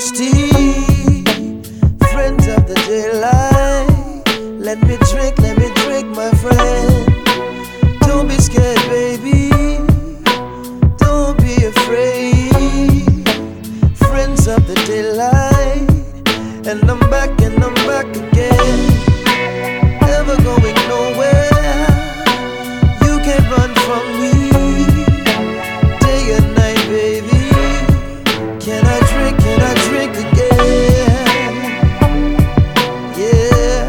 thirsty. Friends of the daylight, let me drink, my friend. Don't be scared, baby. Don't be afraid. Friends of the daylight, and I'm back again. Never going nowhere. You can't run from me. Day and night, baby. Can I drink again? Yeah.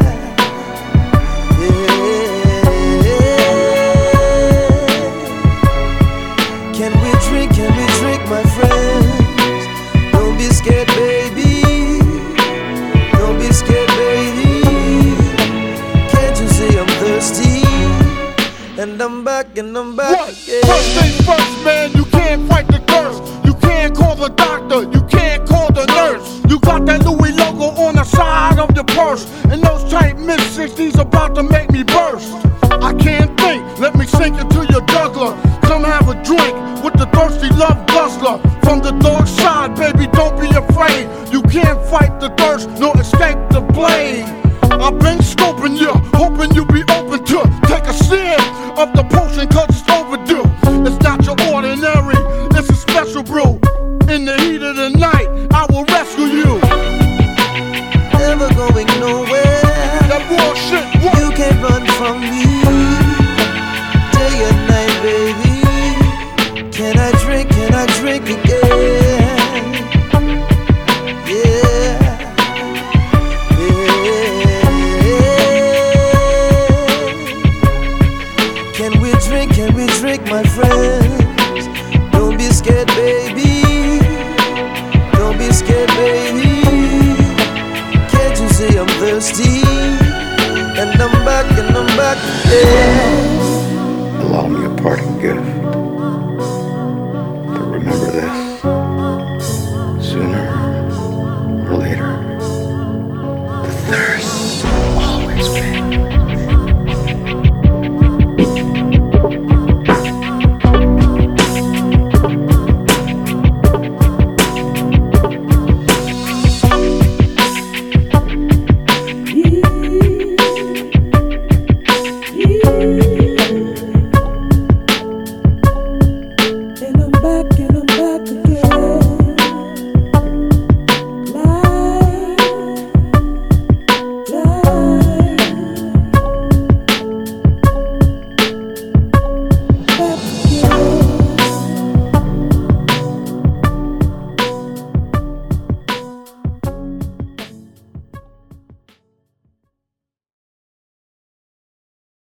Can we drink, my friends? Don't be scared, baby. Don't be scared, baby. Can't you see I'm thirsty? And I'm back again. First things first, man, you can't fight the thirst. You can't call the doctor, you can't call the nurse. You got that Louis logo on the side of your purse, and those tight mid-60s about to make me burst. I can't think, let me sink into your juggler. Come have a drink with the thirsty love guzzler. From the dark side, baby, don't be afraid. You can't fight the thirst, nor escape the blade. I've been scoping you, hoping you be open to take a sip of the potion, cause it's overdue. It's not your ordinary, it's a special brew. In the heat of the night, I will rescue you. Never going nowhere. That raw shit, what? You can't run from me. Day and night, baby. Can I drink again? Yeah. Can we drink, my friends? Don't be scared, baby. Don't be scared, baby. Can't you see I'm thirsty? And I'm back again. Allow me a parting gift.